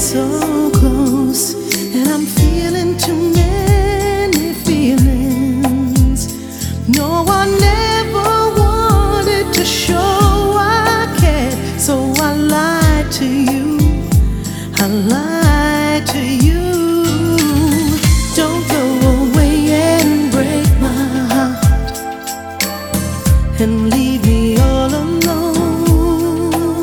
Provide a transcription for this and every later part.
so close, and I'm feeling too many feelings. No, I never wanted to show I cared, so I lied to you. I lied to you. Don't go away and break my heart and leave me all alone.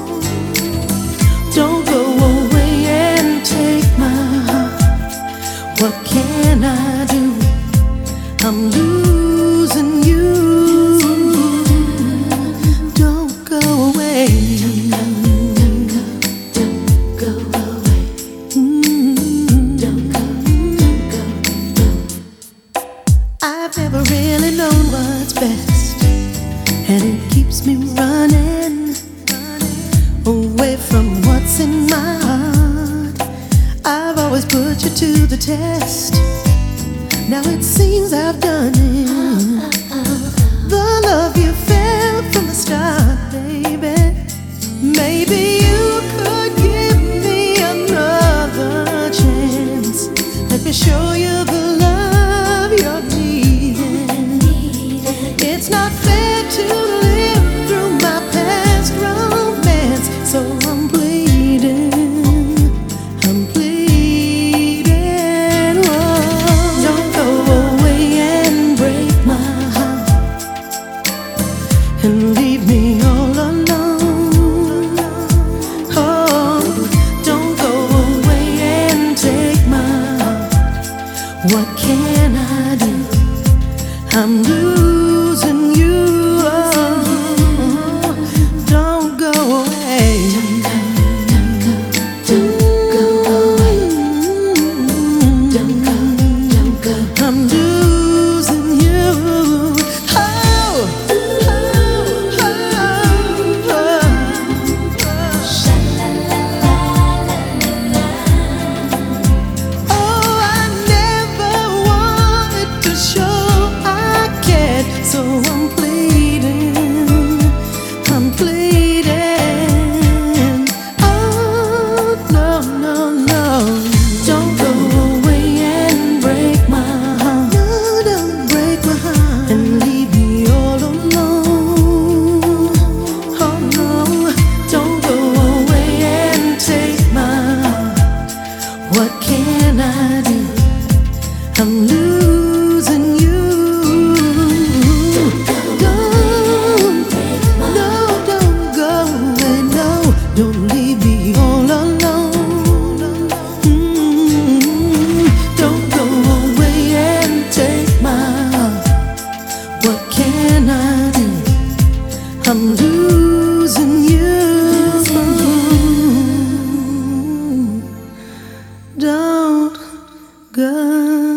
Don't go away and take my heart. What can I do? I'm losing you. Don't go away. Don't go away. Don't go. I've never really known what's best, and it keeps me running away from what's in my heart. I've always put you to the test. Now it seems I've done it. The love you felt from the start, baby. Maybe you could give me another chance. Let me show you the love you're needing. It's not fair to live through my past romance, so I'm pleading. I'm pleading. Oh, don't go away and break my heart and leave me all alone. Oh, don't go away and take my heart. What can I do? I'm losing you. Oh, don't go away. Don't go away. Don't go. I'm losing you. Oh, oh, oh, oh, I never wanted to show I cared, so I'm pleading. I'm pleading. Oh, no, no, no. Don't go away and break my heart. No, don't break my heart and leave me all alone. Oh, no. Don't go away and take my heart. What can I do? I'm losing you. Don't go away, no. Don't leave me all alone. Don't go away and take my heart. What can I do? I'm losing you. Don't go.